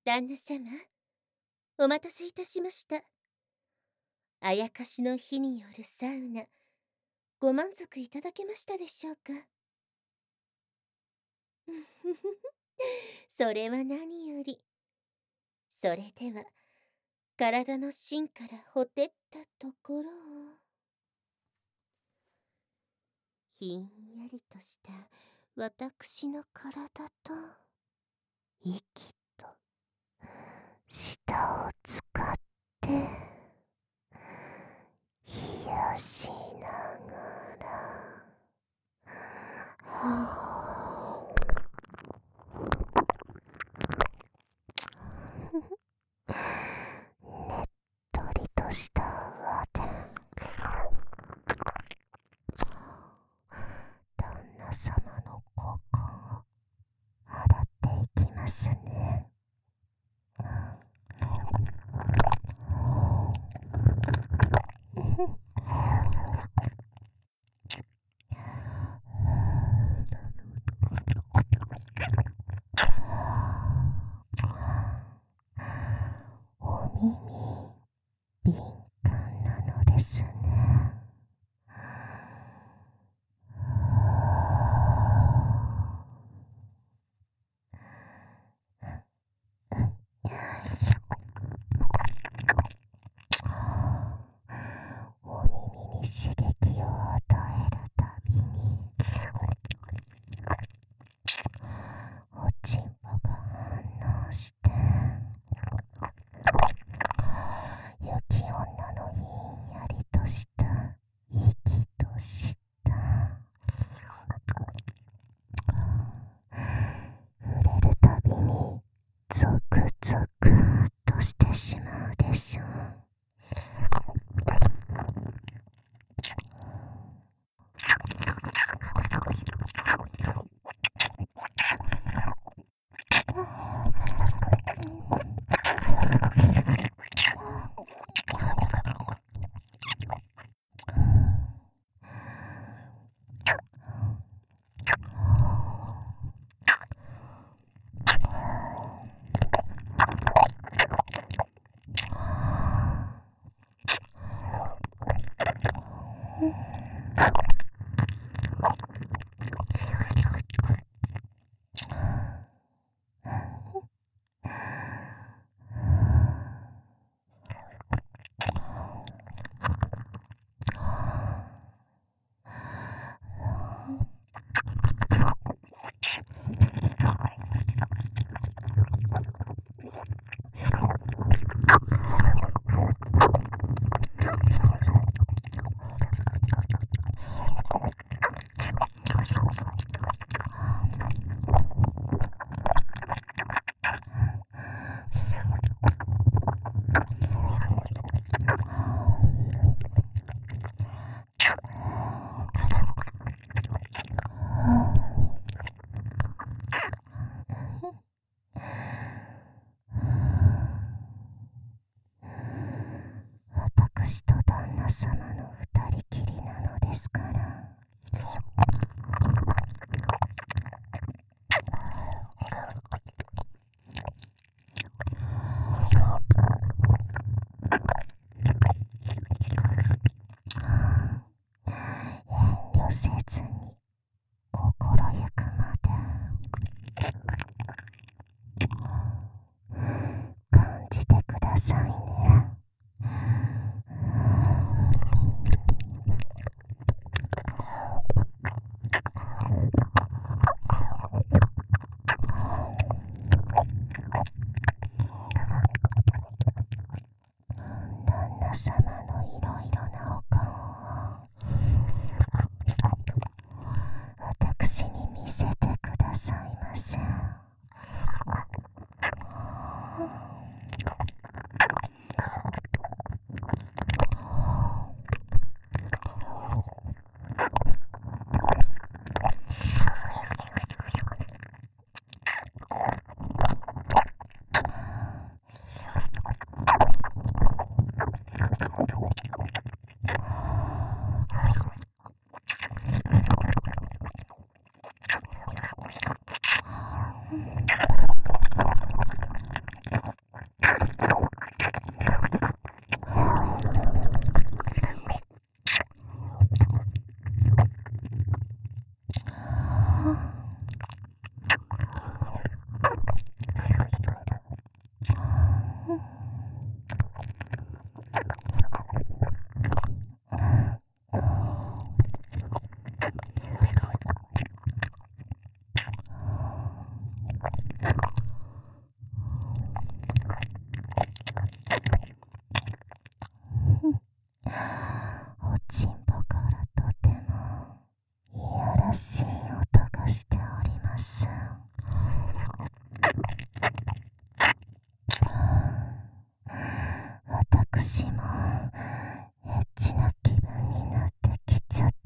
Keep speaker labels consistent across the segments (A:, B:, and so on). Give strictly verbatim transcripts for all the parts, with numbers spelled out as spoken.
A: 旦那様、お待たせいたしました。あやかしの火によるサウナ、ご満足いただけましたでしょうか。それは何より。それでは、体の芯からほてったところを。ひんやりとした私の体と、息と、舌を使って、冷やしながら、はねっとりとした泡で旦那様の股間を洗っていきますね。お耳敏感なのですね。お耳に刺激を与えるたびにおちんぽが反応して雪女のひんやりとした息と舌、触れるたびにゾクゾクっとしてしまうでしょう。私と旦那様の二人きりなのですから。遠慮せずに心ゆくまで感じてくださいね。
B: 私もエッチな気分になってきちゃった。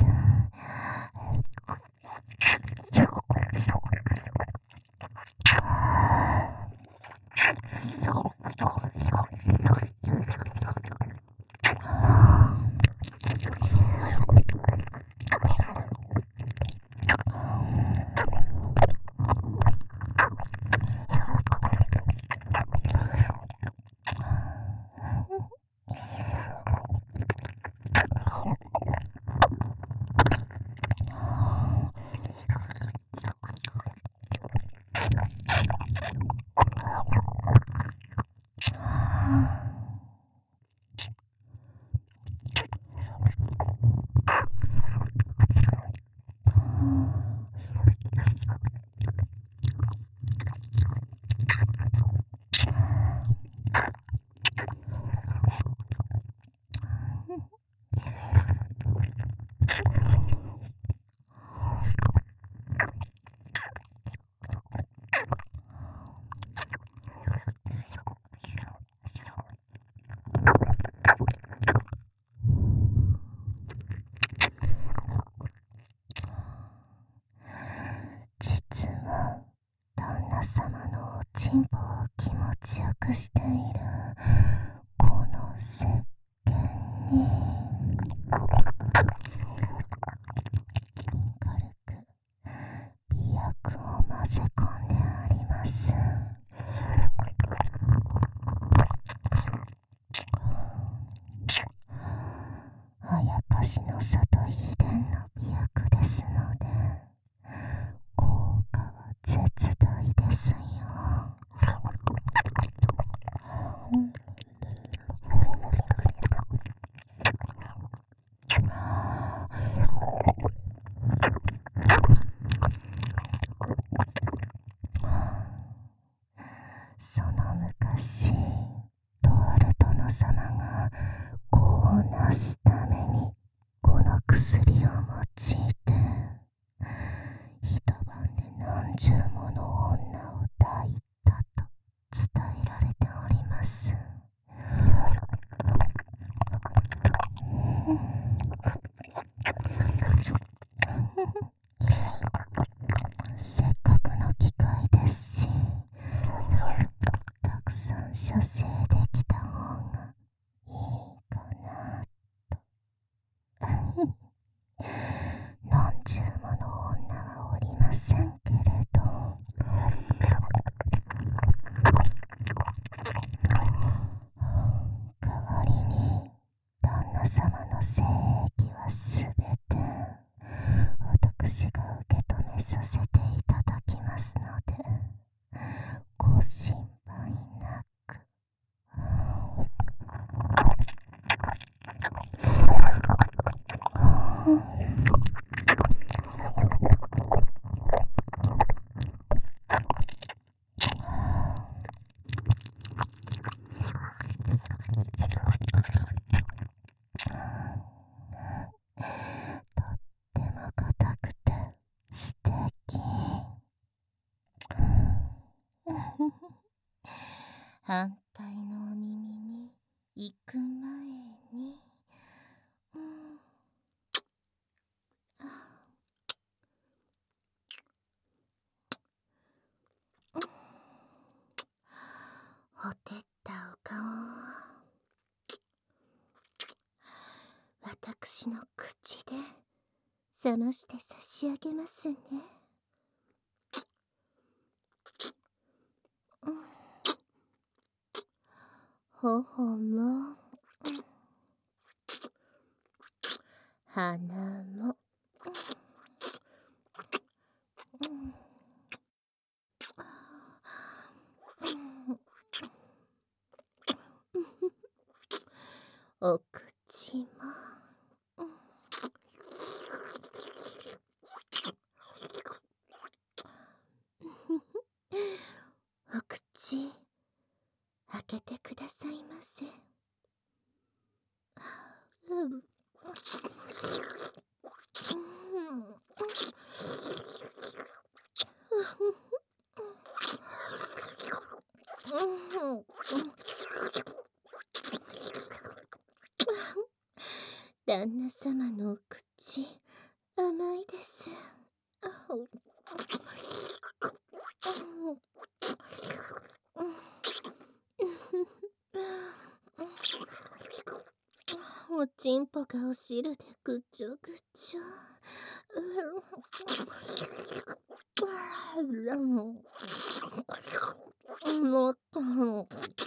B: 実は旦那様のおちんぽを気持ちよくしているこの石鹸に軽く美薬を混ぜ込んであります。あやかしの里秘伝の美薬ですので効果は絶大ですよ。その昔、とある殿様が子をなすためにこの薬を用いて一晩で何十もの女を抱いたと伝えられております。せっかくの機会ですし、たくさん射精できた方がいいかなと。何十もの女はおりませんけれど、代わりに旦那様の精液はすべて私が受け止めさせていただきますので、ご心配なく。とっても硬くて素敵。反対のお耳に行く前に、うん、ほてったお顔を私の口で冷まして差し上げますね。頬も鼻も、お口も、お口開けてくださいませ。うん
A: 旦那様のお口、甘いです。おちんぽがお汁でぐちょぐちょ。もっともっ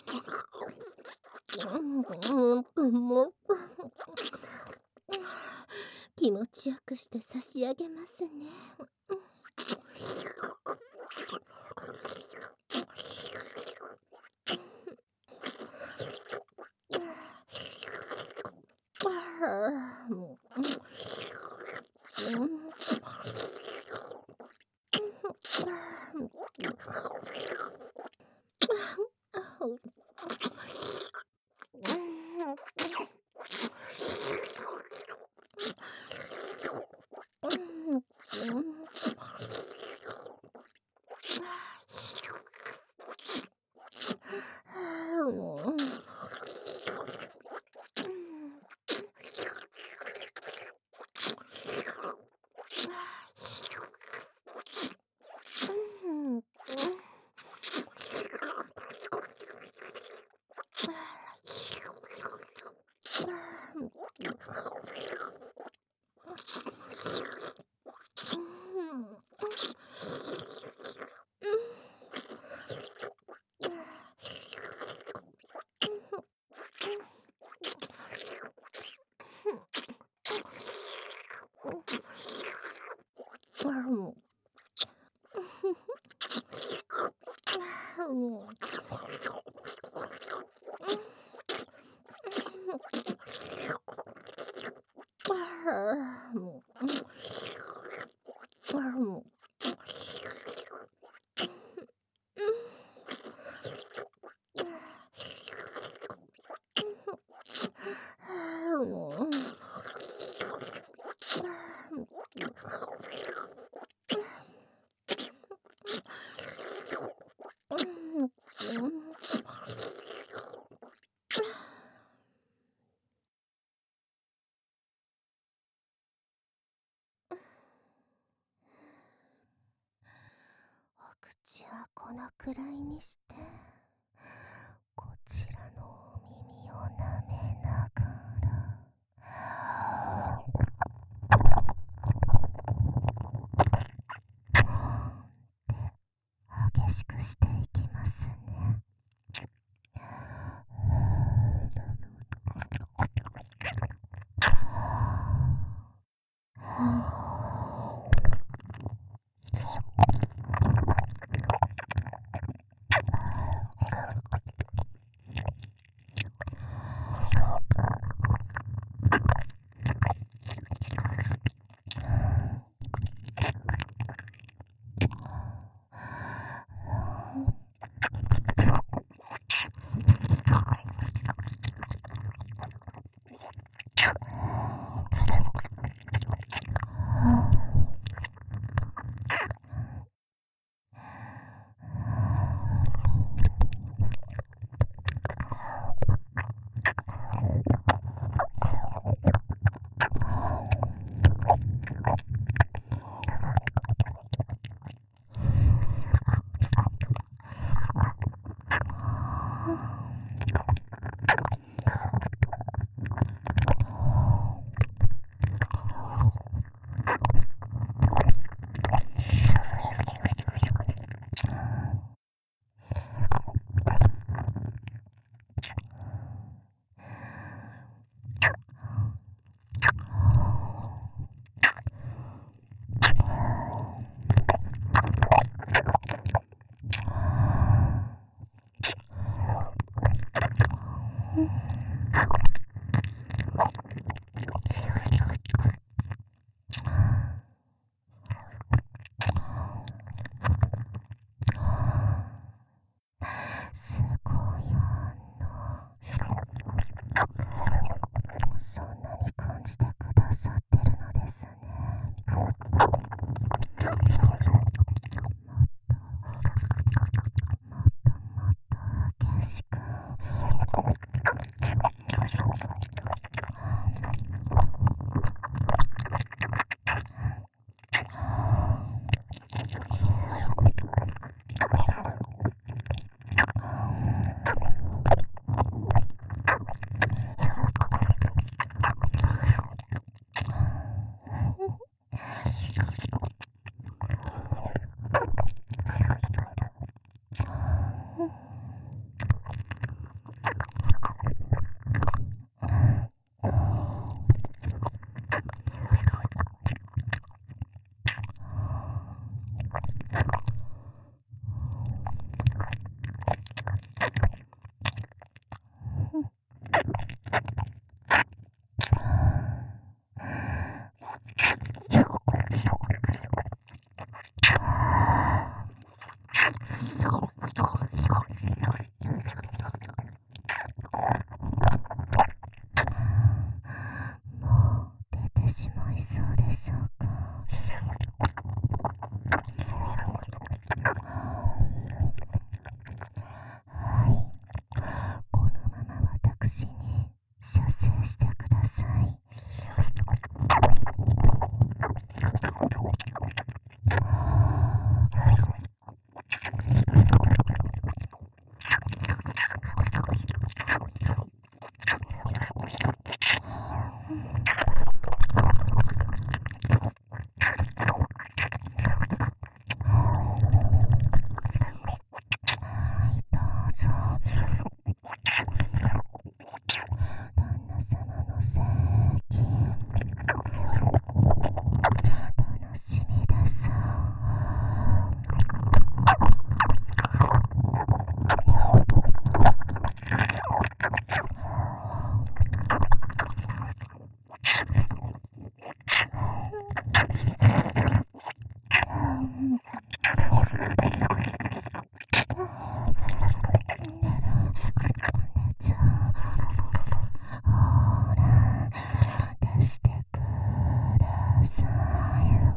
A: ともっと気持ちよくして差し上げますね。
B: お口はこのくらいにして、こちらのお耳を舐めながら、で激しくしていきますね。すごい反応。そんなに感じてくださってるのですね。もっともっと激しく。 射精してください。どうぞ。旦那様の性器楽しみです。熱ほら出してください。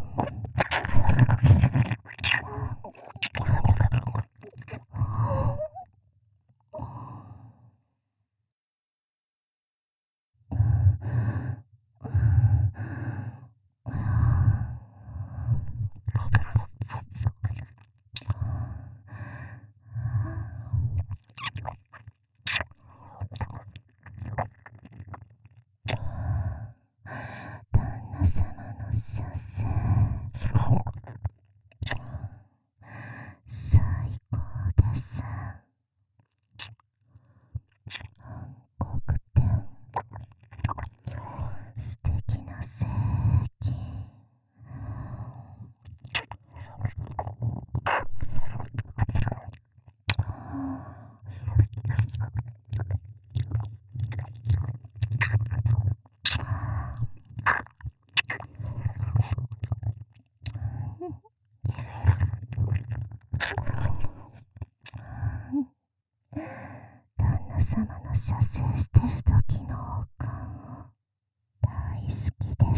B: 旦那様の射精最高です。暗黒点素敵な性器旦那様の射精してる時の王冠を大好きです。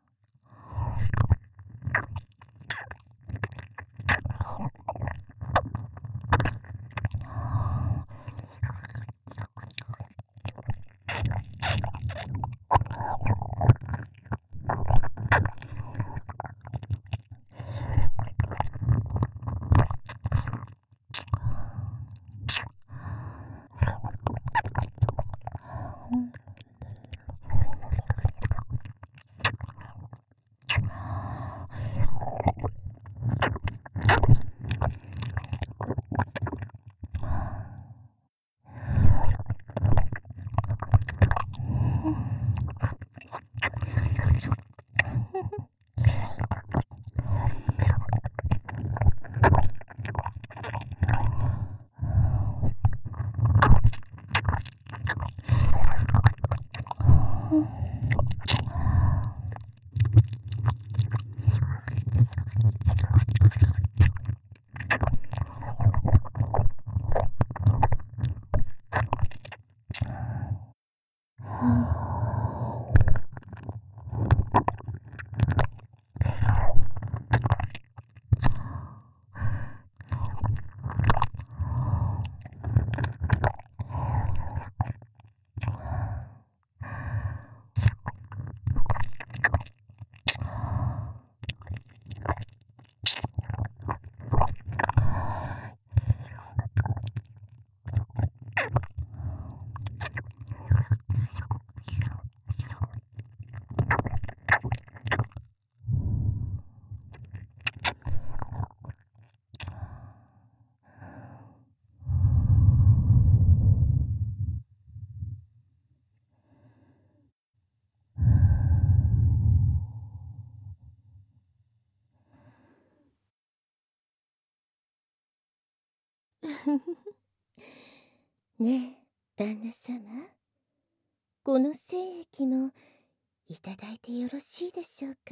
B: ねえ、旦那様。この精液もいただいてよろしいでしょうか。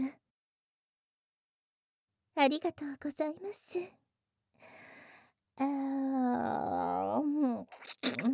B: ありがとうございます。あー、うん。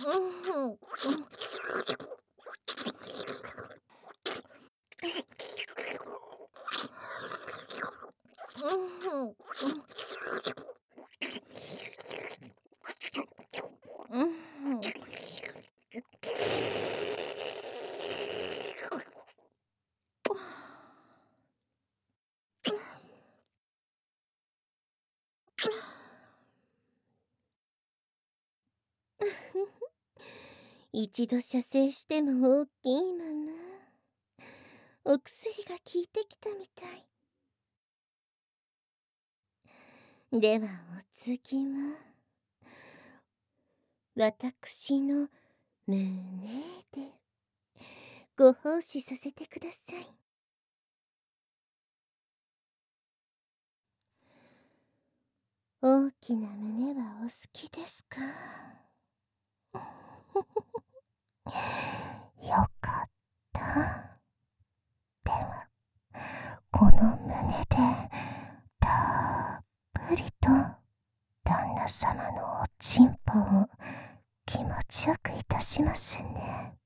A: 一度射精しても大きいまま。お薬が効いてきたみたい。ではお次は、私の胸でご奉仕させてください。大きな胸はお好きですか？
B: よかった。では、この胸でたっぷりと旦那様のおちんぽを気持ちよくいたしますね。